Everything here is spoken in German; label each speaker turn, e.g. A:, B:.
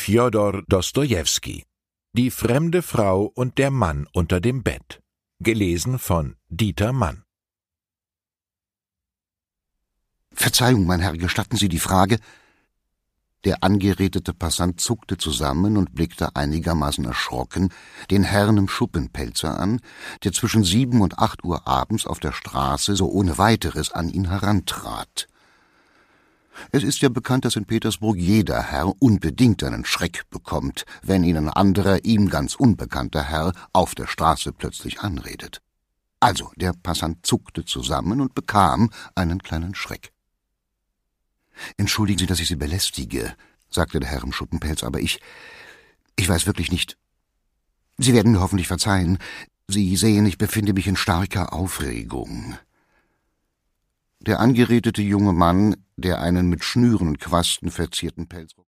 A: Fjodor Dostojewski. Die fremde Frau und der Mann unter dem Bett. Gelesen von Dieter Mann.
B: »Verzeihung, mein Herr, gestatten Sie die Frage?« Der angeredete Passant zuckte zusammen und blickte einigermaßen erschrocken den Herrn im Schuppenpelzer an, der zwischen 7 und 8 Uhr abends auf der Straße so ohne Weiteres an ihn herantrat. Es ist ja bekannt, dass in Petersburg jeder Herr unbedingt einen Schreck bekommt, wenn ihn ein anderer, ihm ganz unbekannter Herr auf der Straße plötzlich anredet. Also, der Passant zuckte zusammen und bekam einen kleinen Schreck. »Entschuldigen Sie, dass ich Sie belästige«, sagte der Herr im Schuppenpelz, »aber ich weiß wirklich nicht. Sie werden mir hoffentlich verzeihen. Sie sehen, ich befinde mich in starker Aufregung.« Der angeredete junge Mann, der einen mit Schnüren und Quasten verzierten Pelzrock